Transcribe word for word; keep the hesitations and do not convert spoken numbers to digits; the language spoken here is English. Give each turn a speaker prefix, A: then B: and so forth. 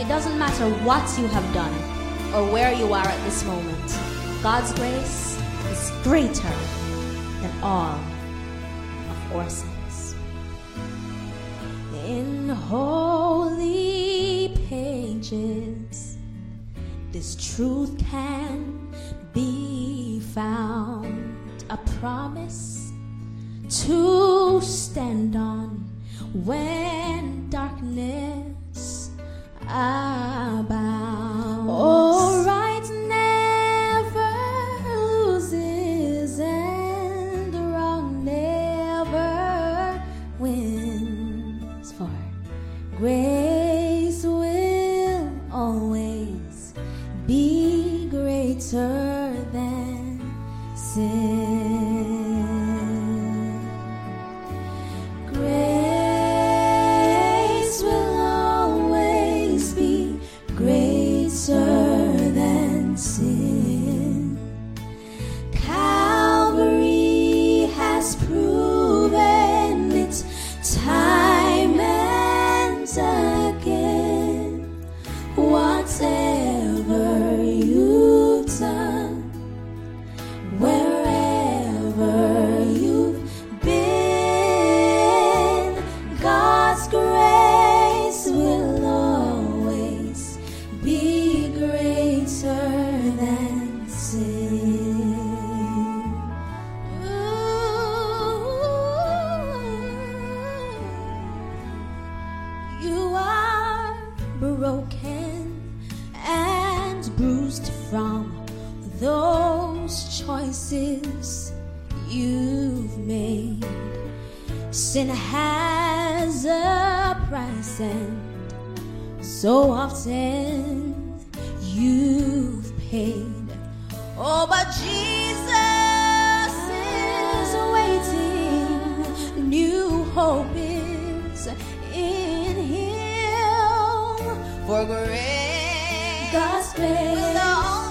A: It doesn't matter what you have done or where you are at this moment. God's grace is greater than all of our sins. In holy pages, this truth can be found, a promise to stand on when darkness abounds. Oh, right never loses and wrong never wins, for grace will always be greater than sin. Grace will always be greater than sin. Calvary has proven it time and again. Whatever you've done, wherever you've been, God's grace will always be greater than sin. Ooh, you are broken and bruised from those choices you've made. Sin has a price, and so often you've paid. Oh, but Jesus is waiting. New hope is in Him. For grace, God's grace will